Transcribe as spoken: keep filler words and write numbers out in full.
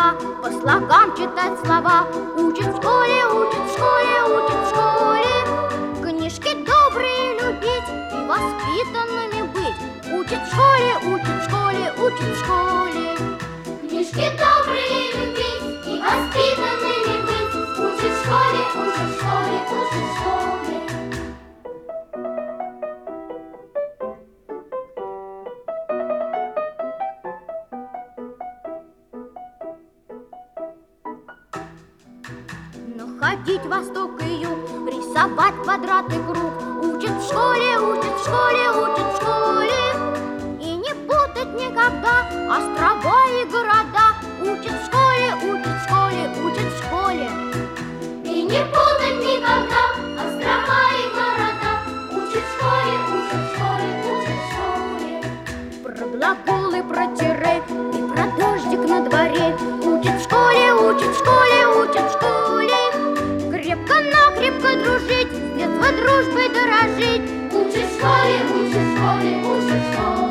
голова, по слогам читать слова. Учит в школе, учит в школе, учит в школе. Книжки добрые любить и воспитанными быть. Учит в школе, учит в школе, учит в школе. Книжки добрые любить и воспитанными быть. Учит в школе, учит в школе, учит в школе. Ходить восток и юг, рисовать квадрат и круг. Учат в школе, учат в школе, учат в школе. И не путать никогда острова и города. Учат в школе, учат в школе, учат в школе. И не путать никогда острова и города. Учат в школе, учат в школе, учат в школе. Про глаголы, про тире и про дождик на дворе. Учат в школе, учат в школе, учат в школе. Крепко-накрепко дружить, с детства дружбой дорожить. Учат в школе, учат в школе, учат в школе.